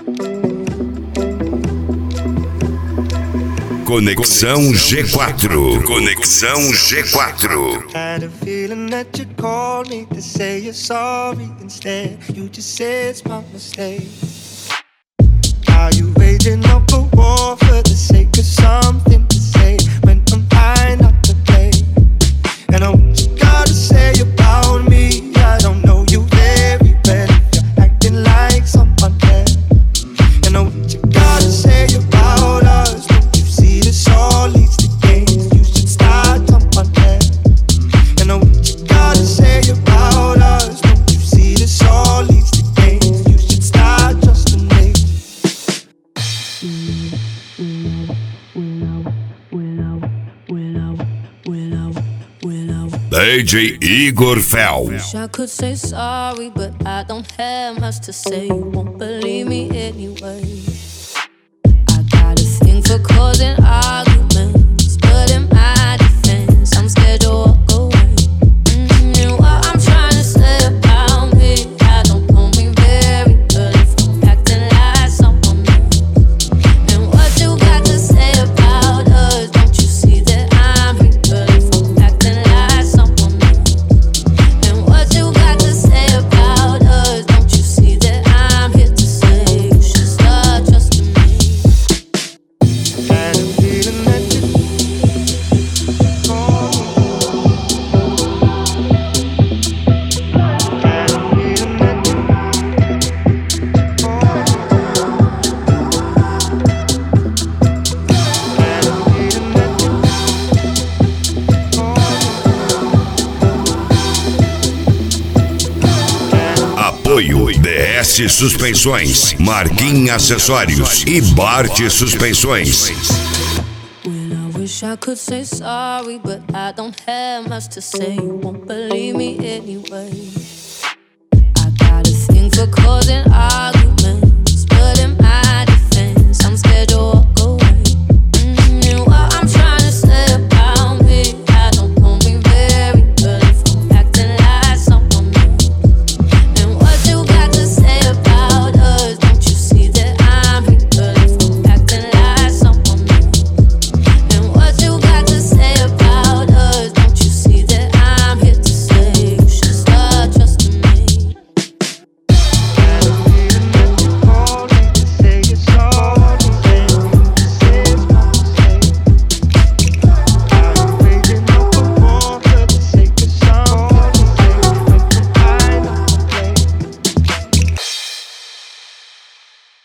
Conexão G4. Conexão G4. Had a feeling that you called me to say you're sorry. Instead, you just said it's my mistake. Are you waging up a war for the sake of something to say when I'm trying not to play? And what you gotta say about me, I don't know you very well. If you're acting like someone else. And what you gotta say about us, don't you see this all leads to games? You should start someone else. And what you gotta say about us, don't you see this all leads to games? You should start trusting me. DJ Igor Fel. Wish I could say sorry, but I don't have much to say. You won't believe me anyway. I got a thing for causing arguments, but in my defense, I'm scared to walk away. And what I'm trying to say about me, I don't know me very well if I'm acting like someone else. And what you got to say about us, don't you see that I'm real if I'm acting like someone else? And what you got to say about us, don't you see that I'm here to say you should start trusting me? Had a feeling that you called me. Had a feeling that you called me. Had a feeling that you Apoio DS Suspensões, Marquim Acessórios e Bart Suspensões. Well, I wish I could say sorry, but I don't have much to say. You won't believe me anyway. I got a thing for causing arguments,